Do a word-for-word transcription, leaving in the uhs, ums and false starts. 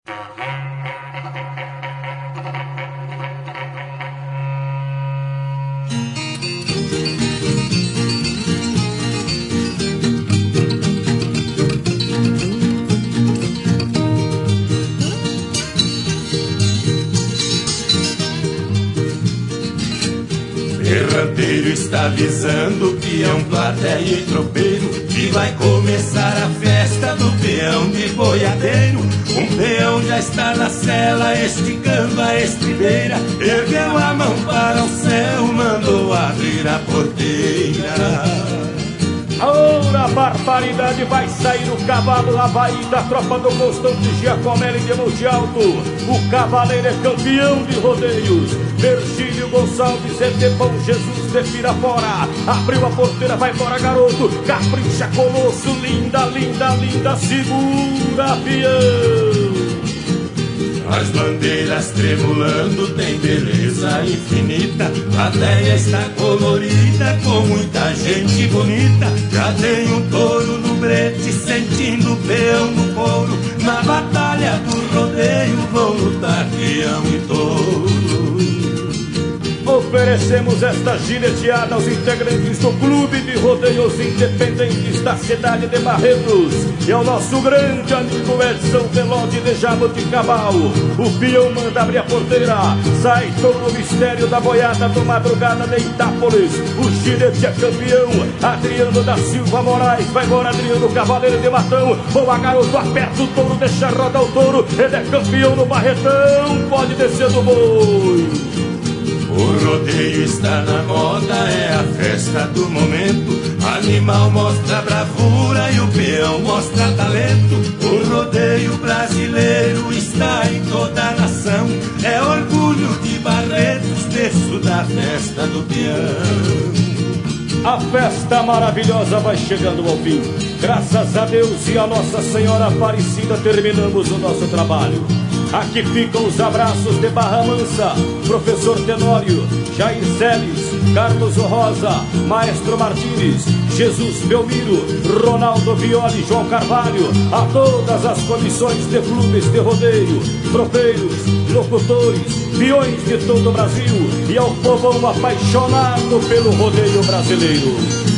Berranteiro está avisando peão, plateia e tropeiro que vai começar a festa do peão de boiadeiro. Um peão já está na cela esticando a estribeira, ergueu a mão para o céu, mandou abrir a porteira. Ora, a barbaridade, vai sair o cavalo Havaí da tropa do Constante Giacomelli de Monte Alto. O cavaleiro é campeão de rodeios. Virgílio Gonçalves é de Bom Jesus de Pirapora. Abriu a porteira, vai embora garoto. Capricha, colosso, linda, linda, linda, segura, peão. As bandeiras tremulando, tem beleza infinita. A plateia está colorida, com muita gente bonita. Já tem um touro no brete, sentindo o peão no couro. Na batalha do rodeio vão lutar peão e touro. Oferecemos esta gineteada aos integrantes do Clube de Rodeios Independentes da cidade de Barretos e ao nosso grande amigo Edson Velote de Jaboticabal. O peão manda abrir a porteira, sai todo o mistério da boiada do Madrugada de Itápolis. O ginete é campeão, Adriano da Silva Moraes. Vai embora Adriano, cavaleiro de Matão. Boa garoto, aperta o touro, deixa rodar o touro. Ele é campeão no Barretão, pode descer do boi. O rodeio está na moda, é a festa do momento. Animal mostra bravura e o peão mostra talento. O rodeio brasileiro está em toda a nação. É orgulho de Barretos, berço da festa do peão. A festa maravilhosa vai chegando ao fim. Graças a Deus e a Nossa Senhora Aparecida terminamos o nosso trabalho. Aqui ficam os abraços de Barra Mansa, Professor Tenório, Jair Celes, Carlos Rosa, Maestro Martins, Jesus Belmiro, Ronaldo Violi, João Carvalho, a todas as comissões de clubes de rodeio, tropeiros, locutores, peões de todo o Brasil e ao povão apaixonado pelo rodeio brasileiro.